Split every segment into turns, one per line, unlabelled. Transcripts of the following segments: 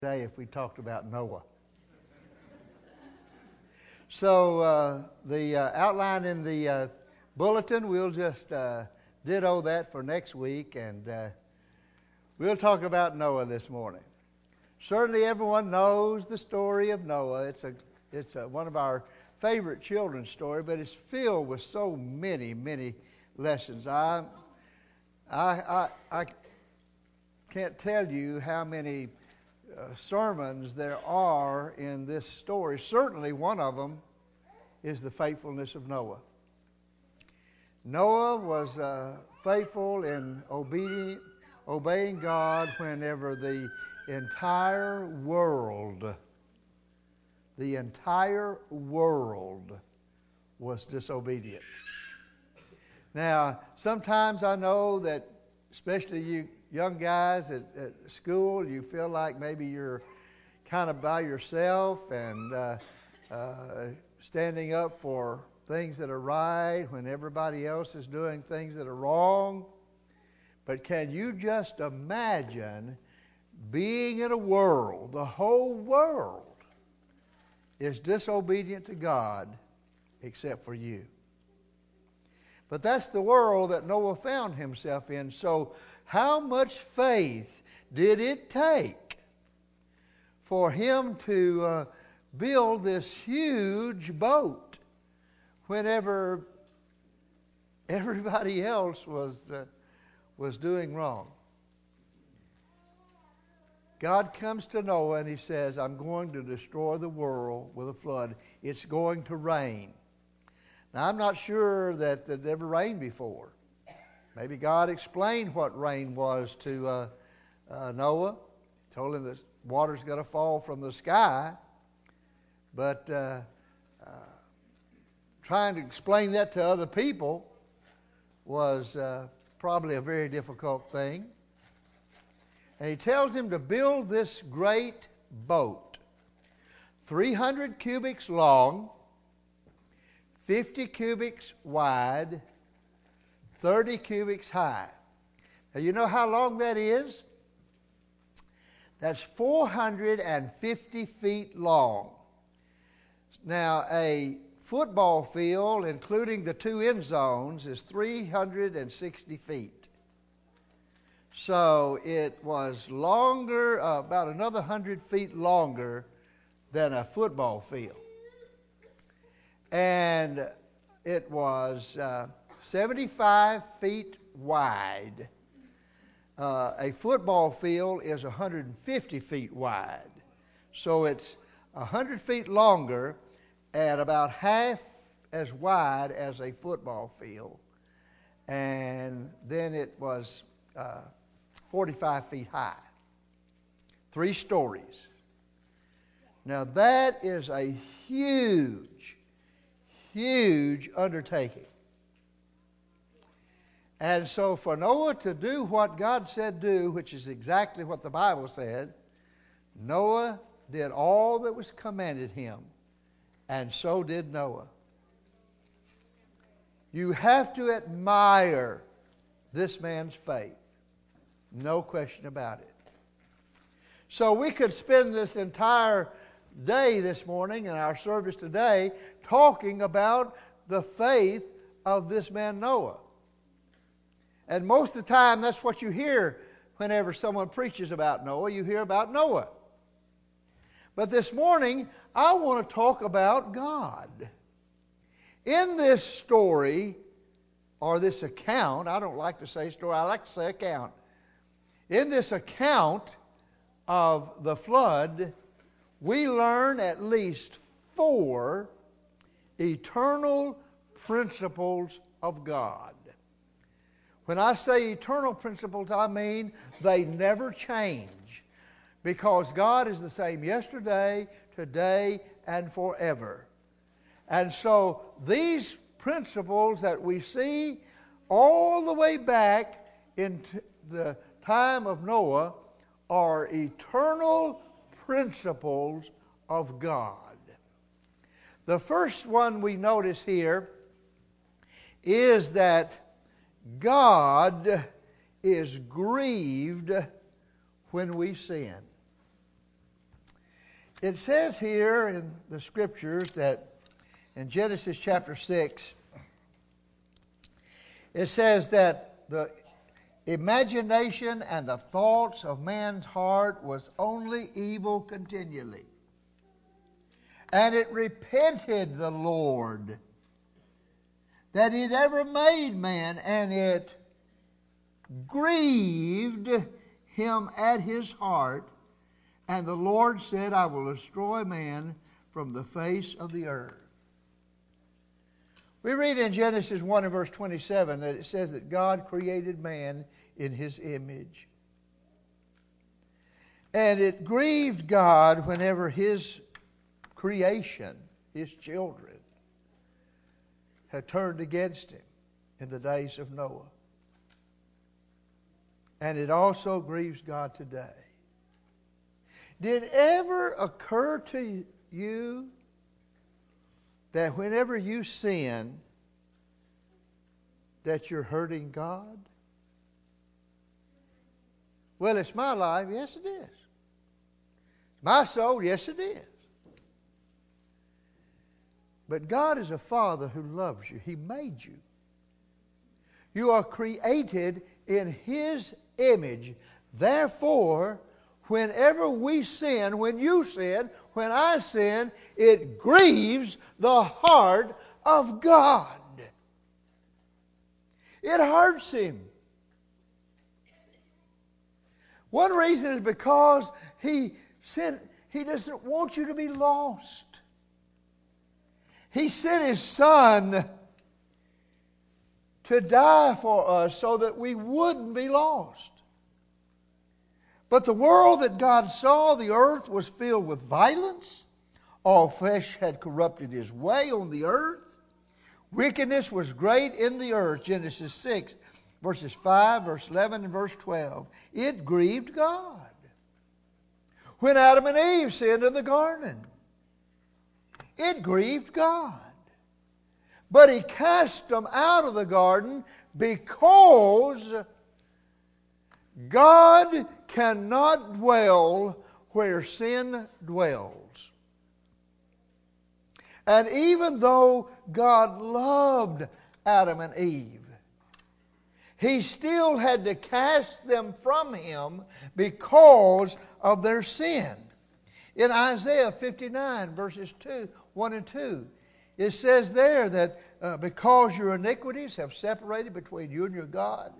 Today if we talked about Noah. So the outline in the bulletin, we'll just ditto that for next week, and we'll talk about Noah this morning. Certainly everyone knows the story of Noah. It's one of our favorite children's story, but it's filled with so many lessons. I can't tell you how many sermons there are in this story. Certainly one of them is the faithfulness of Noah. Noah was faithful in obeying God whenever the entire world was disobedient. Now, sometimes I know that, especially you young guys at school, you feel like maybe you're kind of by yourself and standing up for things that are right when everybody else is doing things that are wrong. But can you just imagine being in a world, the whole world is disobedient to God except for you? But that's the world that Noah found himself in. So how much faith did it take for him to build this huge boat whenever everybody else was doing wrong? God comes to Noah and he says, I'm going to destroy the world with a flood. It's going to rain. Now, I'm not sure that it ever rained before. Maybe God explained what rain was to Noah. He told him that water's going to fall from the sky. But trying to explain that to other people was probably a very difficult thing. And he tells him to build this great boat, 300 cubits long, 50 cubits wide, 30 cubits high. Now, you know how long that is? That's 450 feet long. Now, a football field, including the two end zones, is 360 feet. So it was longer, about another 100 feet longer than a football field. And it was 75 feet wide. A football field is 150 feet wide. So it's 100 feet longer and about half as wide as a football field. And then it was 45 feet high. 3 stories. Now that is a huge undertaking. And so for Noah to do what God said do, which is exactly what the Bible said, Noah did all that was commanded him, and so did Noah. You have to admire this man's faith. No question about it. So we could spend this entire day this morning in our service today talking about the faith of this man Noah. And most of the time that's what you hear whenever someone preaches about Noah. You hear about Noah. But this morning I want to talk about God. In this story, or this account, I don't like to say story, I like to say account. In this account of the flood, we learn at least 4 eternal principles of God. When I say eternal principles, I mean they never change, because God is the same yesterday, today, and forever. And so these principles that we see all the way back into the time of Noah are eternal principles of God. The first one we notice here is that God is grieved when we sin. It says here in the Scriptures that in Genesis chapter 6, it says that the imagination and the thoughts of man's heart was only evil continually. And it repented the Lord that He'd ever made man, and it grieved Him at His heart. And the Lord said, I will destroy man from the face of the earth. We read in Genesis 1 and verse 27 that it says that God created man in His image. And it grieved God whenever His creation, His children, had turned against Him in the days of Noah. And it also grieves God today. Did it ever occur to you that whenever you sin, that you're hurting God? Well, it's my life. Yes, it is. My soul. Yes, it is. But God is a Father who loves you. He made you. You are created in His image. Therefore, whenever we sin, when you sin, when I sin, it grieves the heart of God. It hurts Him. One reason is because He said He doesn't want you to be lost. He sent His Son to die for us so that we wouldn't be lost. But the world that God saw, the earth, was filled with violence. All flesh had corrupted his way on the earth. Wickedness was great in the earth. Genesis 6, verses 5, verse 11, and verse 12. It grieved God. When Adam and Eve sinned in the garden, it grieved God. But He cast them out of the garden because God cannot dwell where sin dwells. And even though God loved Adam and Eve, He still had to cast them from Him because of their sin. In Isaiah 59, verses 1 and 2, it says there that because your iniquities have separated between you and your God,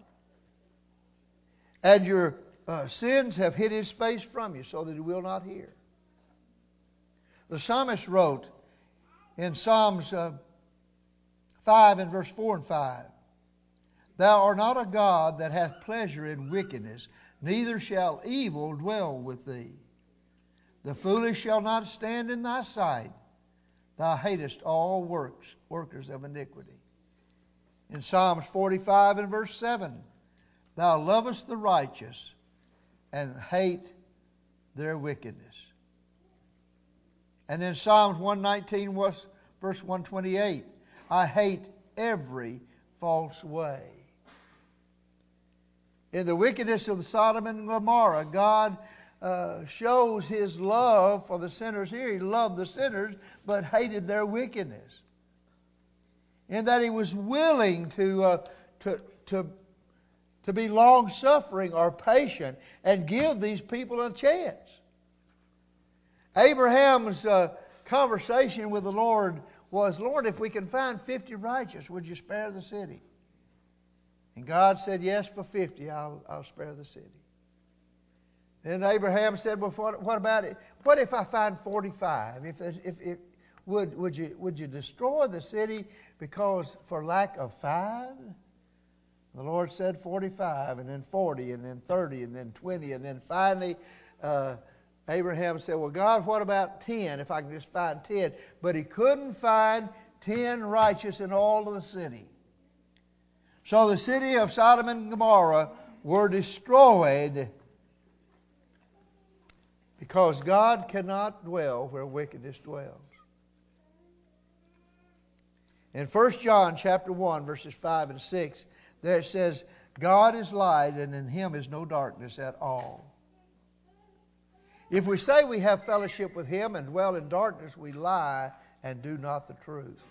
and your sins have hid His face from you so that He will not hear. The psalmist wrote in Psalms 5 and verse 4 and 5, Thou art not a God that hath pleasure in wickedness, neither shall evil dwell with Thee. The foolish shall not stand in Thy sight. Thou hatest all workers of iniquity. In Psalms 45 and verse 7, Thou lovest the righteous and hate their wickedness. And in Psalms 119, verse 128, I hate every false way. In the wickedness of Sodom and Gomorrah, God shows His love for the sinners here. He loved the sinners, but hated their wickedness. In that He was willing to be long-suffering or patient and give these people a chance. Abraham's conversation with the Lord was, Lord, if we can find 50 righteous, would you spare the city? And God said, yes, for 50, I'll spare the city. Then Abraham said, well, what about it? What if I find 45? Would you destroy the city because for lack of 5? The Lord said 45, and then 40, and then 30, and then 20, and then finally Abraham said, well, God, what about 10, if I can just find 10? But he couldn't find 10 righteous in all of the city. So the city of Sodom and Gomorrah were destroyed because God cannot dwell where wickedness dwells. In 1 John chapter 1, verses 5 and 6, there it says, God is light, and in Him is no darkness at all. If we say we have fellowship with Him and dwell in darkness, we lie and do not the truth.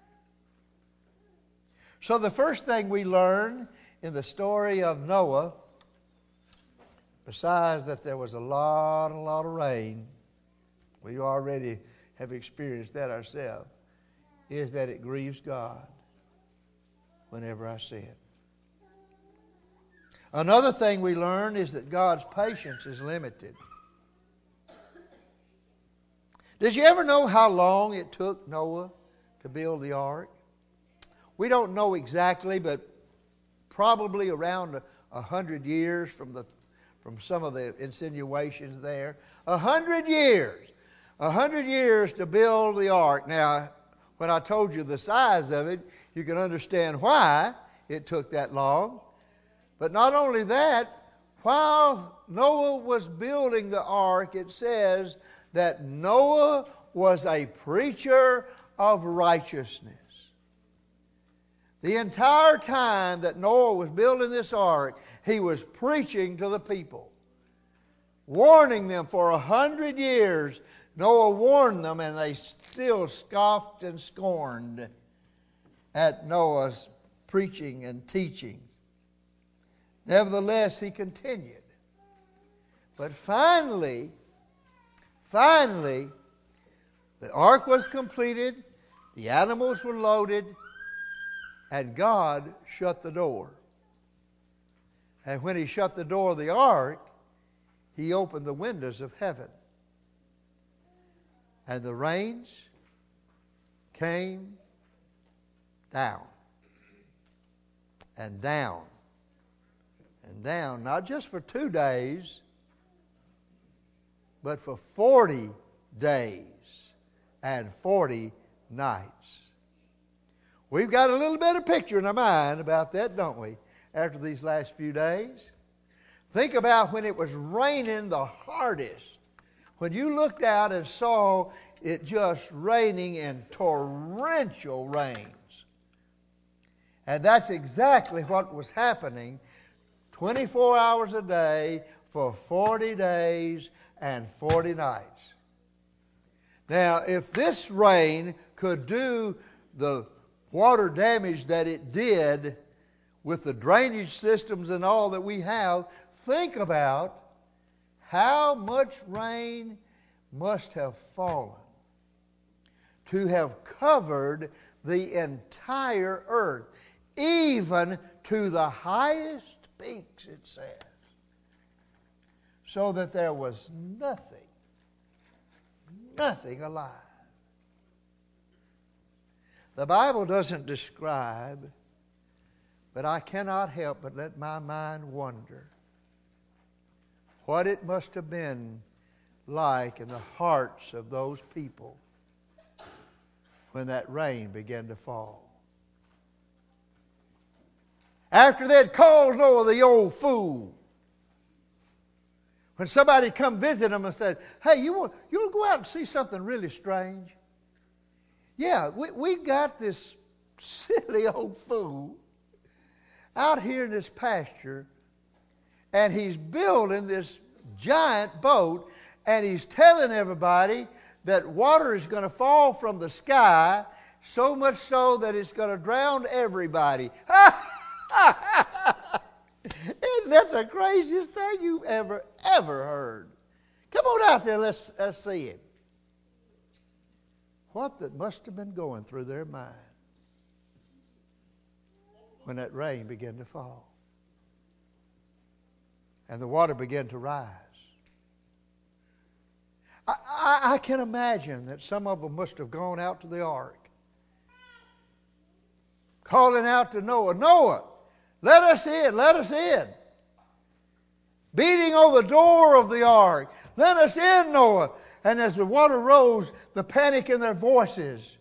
So the first thing we learn in the story of Noah, besides that there was a lot of rain, we already have experienced that ourselves, is that it grieves God whenever I sin. Another thing we learn is that God's patience is limited. Did you ever know how long it took Noah to build the ark? We don't know exactly, but probably around 100 years from some of the insinuations there. 100 years. 100 years to build the ark. Now, when I told you the size of it, you can understand why it took that long. But not only that, while Noah was building the ark, it says that Noah was a preacher of righteousness. The entire time that Noah was building this ark, he was preaching to the people, warning them for 100 years. Noah warned them, and they still scoffed and scorned at Noah's preaching and teaching. Nevertheless, he continued. But finally, the ark was completed, the animals were loaded, and God shut the door. And when He shut the door of the ark, He opened the windows of heaven. And the rains came down and down and down, not just for 2 days, but for 40 days and 40 nights. We've got a little bit of picture in our mind about that, don't we, after these last few days? Think about when it was raining the hardest. When you looked out and saw it just raining in torrential rains. And that's exactly what was happening 24 hours a day for 40 days and 40 nights. Now, if this rain could do the water damage that it did with the drainage systems and all that we have, think about how much rain must have fallen to have covered the entire earth, even to the highest peaks, it says, so that there was nothing alive. The Bible doesn't describe, but I cannot help but let my mind wonder what it must have been like in the hearts of those people when that rain began to fall. After they'd called Noah the old fool, when somebody come visit them and said, "Hey, you want to go out and see something really strange?" Yeah, we got this silly old fool out here in this pasture, and he's building this giant boat, and he's telling everybody that water is going to fall from the sky, so much so that it's going to drown everybody. Isn't that the craziest thing you've ever heard? Come on out there, let's see it. What that must have been going through their mind when that rain began to fall and the water began to rise. I can imagine that some of them must have gone out to the ark, calling out to Noah, "Noah, let us in, let us in." Beating on the door of the ark, "Let us in, Noah." And as the water rose, the panic in their voices.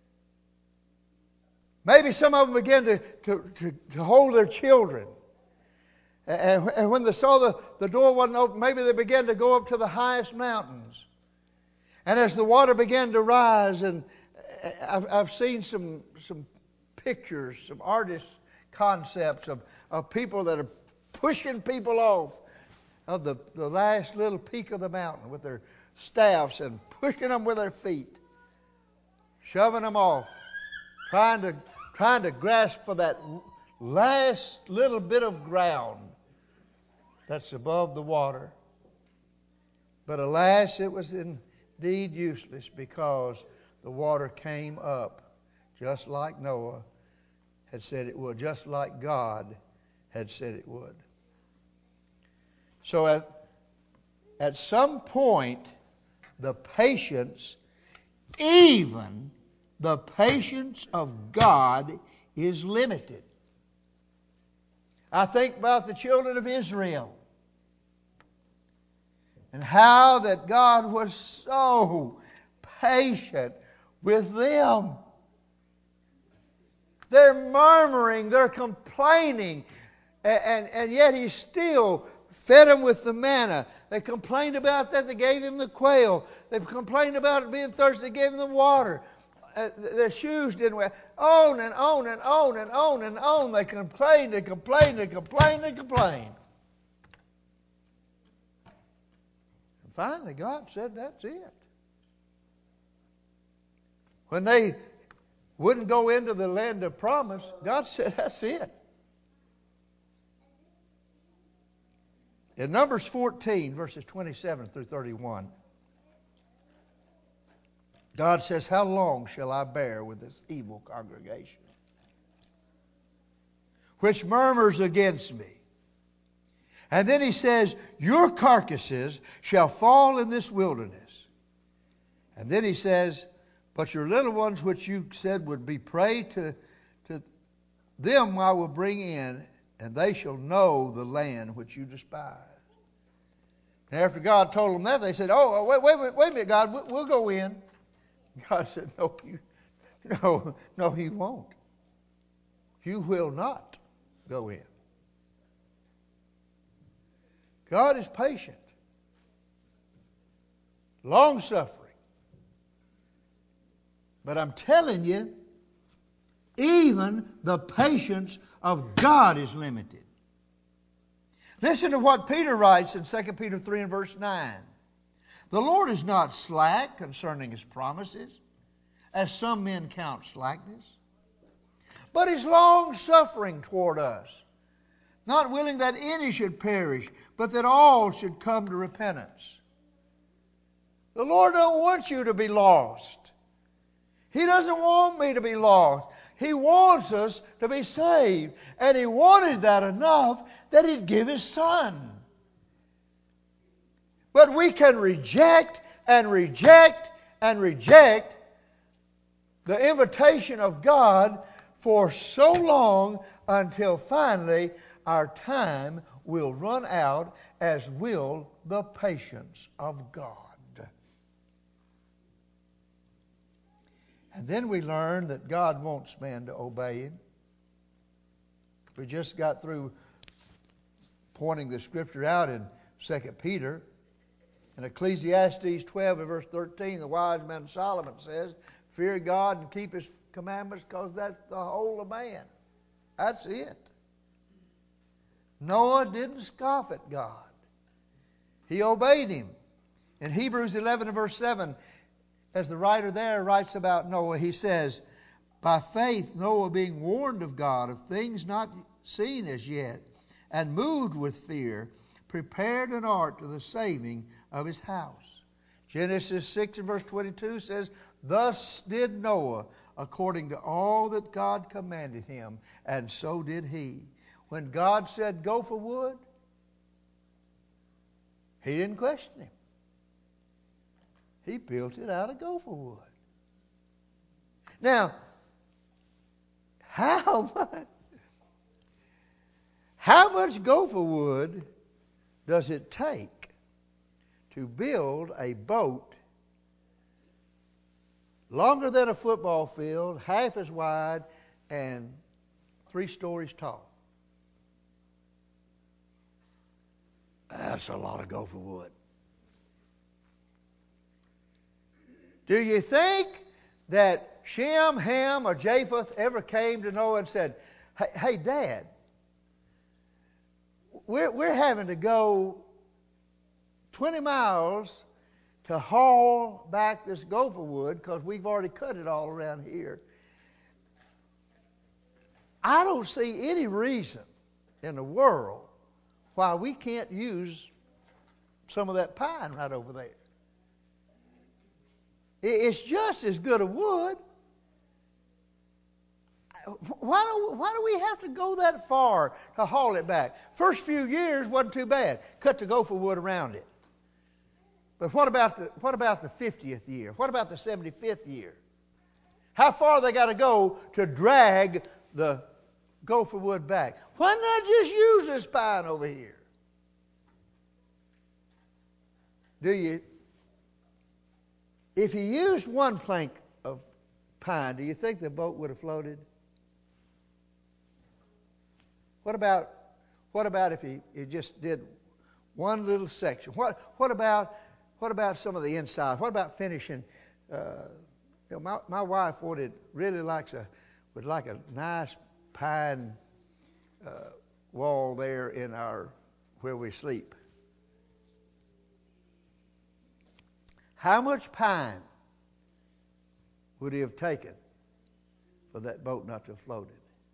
Maybe some of them began to hold their children. And when they saw the door wasn't open, maybe they began to go up to the highest mountains. And as the water began to rise, and I've seen some pictures, some artist concepts of people that are pushing people off of the last little peak of the mountain with their staffs and pushing them with their feet, shoving them off, trying to grasp for that last little bit of ground that's above the water. But alas, it was indeed useless, because the water came up just like Noah had said it would, just like God had said it would. So at some point, the patience, even the patience of God, is limited. I think about the children of Israel and how that God was so patient with them. They're murmuring, they're complaining, and yet He still fed them with the manna. They complained about that, they gave Him the quail. They complained about it being thirsty, they gave Him the water. Their shoes didn't wear. On and on and on and on and on. They complained and complained and complained and complained. And finally, God said, that's it. When they wouldn't go into the land of promise, God said, that's it. In Numbers 14, verses 27 through 31, God says, how long shall I bear with this evil congregation, which murmurs against me? And then He says, your carcasses shall fall in this wilderness. And then He says, but your little ones which you said would be prey to them I will bring in, and they shall know the land which you despise. And after God told them that, they said, oh, wait a minute, God, we'll go in. God said, no, you won't. You will not go in. God is patient, long-suffering. But I'm telling you, even the patience of God is limited. Listen to what Peter writes in 2 Peter 3 and verse 9. The Lord is not slack concerning His promises, as some men count slackness, but He's long-suffering toward us, not willing that any should perish, but that all should come to repentance. The Lord don't want you to be lost. He doesn't want me to be lost. He wants us to be saved. And He wanted that enough that He'd give His Son. But we can reject and reject and reject the invitation of God for so long until finally our time will run out, as will the patience of God. And then we learn that God wants man to obey Him. We just got through pointing the Scripture out in 2 Peter. In Ecclesiastes 12 and verse 13, the wise man Solomon says, fear God and keep His commandments, because that's the whole of man. That's it. Noah didn't scoff at God. He obeyed Him. In Hebrews 11 and verse 7, as the writer there writes about Noah, he says, by faith Noah, being warned of God of things not seen as yet, and moved with fear, prepared an ark to the saving of his house. Genesis 6 and verse 22 says, thus did Noah according to all that God commanded him, and so did he. When God said, go for wood, he didn't question Him. He built it out of gopher wood. Now, how much gopher wood does it take to build a boat longer than a football field, half as wide, and 3 stories tall? That's a lot of gopher wood. Do you think that Shem, Ham, or Japheth ever came to Noah and said, hey Dad, we're having to go 20 miles to haul back this gopher wood because we've already cut it all around here. I don't see any reason in the world why we can't use some of that pine right over there. It's just as good a wood. Why do we have to go that far to haul it back? First few years wasn't too bad. Cut the gopher wood around it. But what about the 50th year? What about the 75th year? How far they got to go to drag the gopher wood back? Why not just use this pine over here? If you used one plank of pine, do you think the boat would have floated? What about if you just did one little section? What about some of the inside? What about finishing? My wife really would like a nice pine wall there in where we sleep. How much pine would he have taken for that boat not to have floated?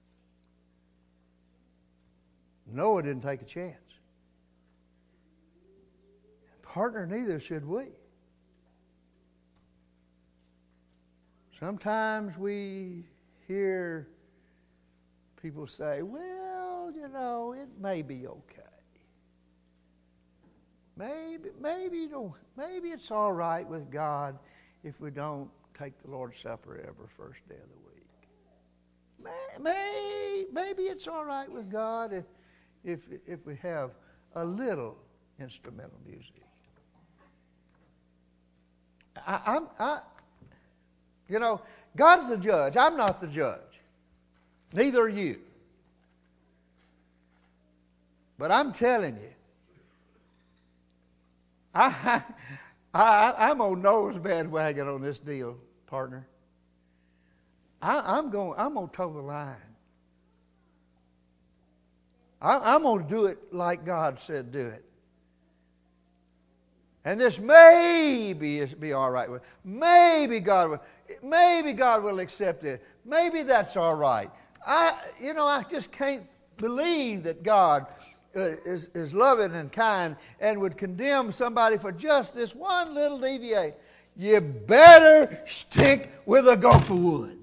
Noah didn't take a chance. Partner, neither should we. Sometimes we hear people say, well, it may be okay. Maybe it's all right with God if we don't take the Lord's Supper every first day of the week. Maybe it's all right with God if we have a little instrumental music. God's the judge. I'm not the judge. Neither are you. But I'm telling you, I'm on Noah's bandwagon on this deal, partner. I'm going to toe the line. I'm going to do it like God said do it. And this maybe be all right with. Maybe God will accept it. Maybe that's all right. I just can't believe that God is loving and kind and would condemn somebody for just this one little deviation. You better stick with a gopher wood.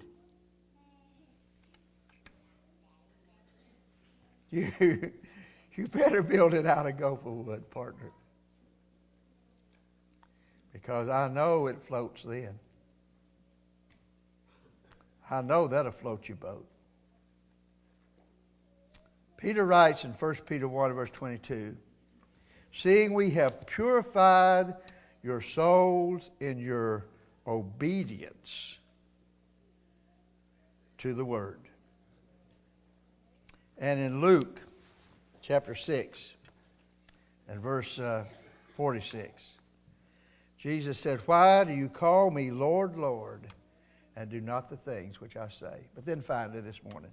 You better build it out of gopher wood, partner. Because I know it floats then. I know that'll float your boat. Peter writes in 1 Peter 1 verse 22, seeing we have purified your souls in your obedience to the Word. And in Luke chapter 6 and verse 46, Jesus said, why do you call me Lord, Lord, and do not the things which I say? But then finally this morning,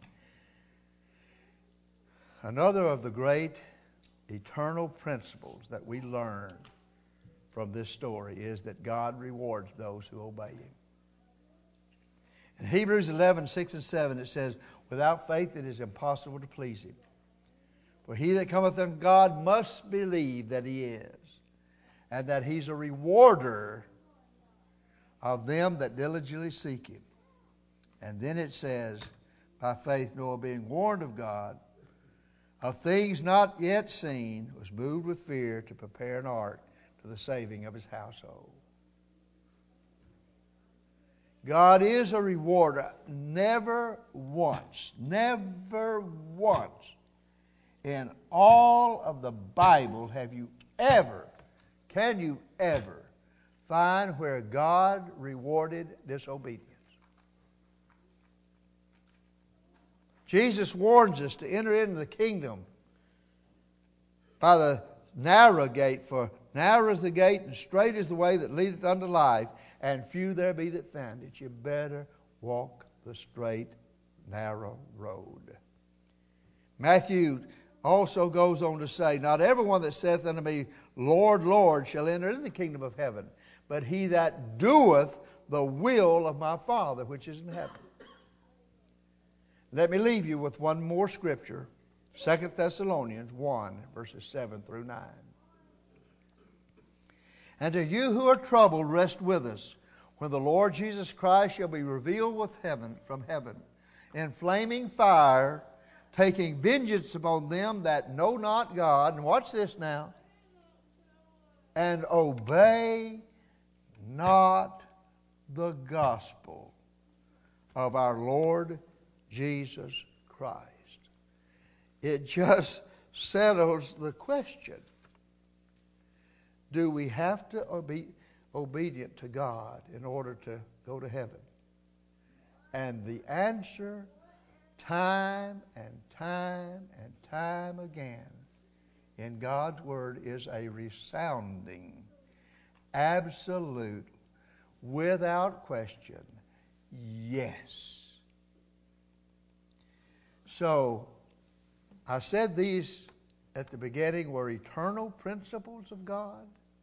another of the great eternal principles that we learn from this story is that God rewards those who obey Him. In Hebrews 11, 6 and 7, it says, without faith it is impossible to please Him. For he that cometh unto God must believe that He is, and that He's a rewarder of them that diligently seek Him. And then it says, by faith Noah, being warned of God, of things not yet seen, was moved with fear to prepare an ark to the saving of his household. God is a rewarder. Never once in all of the Bible can you ever find where God rewarded disobedience. Jesus warns us to enter into the kingdom by the narrow gate, for narrow is the gate and straight is the way that leadeth unto life, and few there be that find it. You better walk the straight, narrow road. Matthew also goes on to say, not everyone that saith unto me, Lord, Lord, shall enter into the kingdom of heaven, but he that doeth the will of my Father which is in heaven. Let me leave you with one more scripture, 2 Thessalonians 1, verses 7 through 9. And to you who are troubled, rest with us, when the Lord Jesus Christ shall be revealed from heaven, in flaming fire, taking vengeance upon them that know not God. And watch this now. And obey not the gospel of our Lord Jesus Christ. It just settles the question. Do we have to be obedient to God in order to go to heaven? And the answer, time and time and time again, in God's Word is a resounding, absolute, without question, yes. So, I said these at the beginning were eternal principles of God,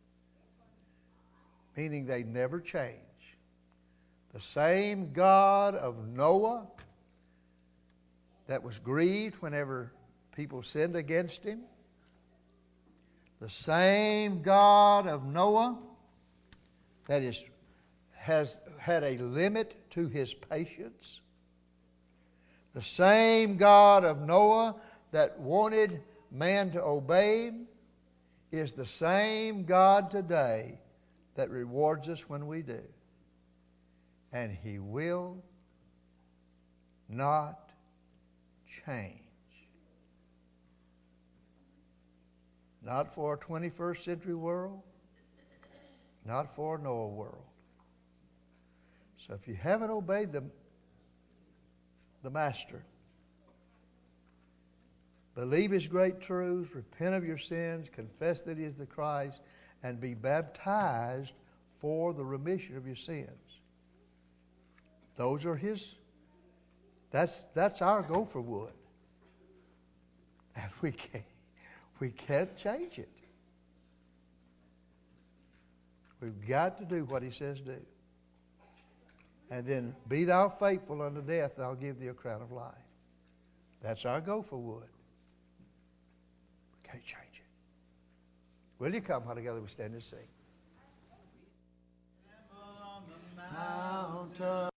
meaning they never change. The same God of Noah that was grieved whenever people sinned against him. The same God of Noah that has had a limit to his patience. The same God of Noah that wanted man to obey him is the same God today that rewards us when we do. And he will not change. Not for a 21st century world, not for a Noah world. So if you haven't obeyed the Master, believe his great truths, repent of your sins, confess that he is the Christ, and be baptized for the remission of your sins. Those are his. That's our gopher wood. And we can't change it. We've got to do what he says do. And then, be thou faithful unto death, and I'll give thee a crown of life. That's our gopher wood. We can't change it. Will you come while together we stand and sing? Mountain.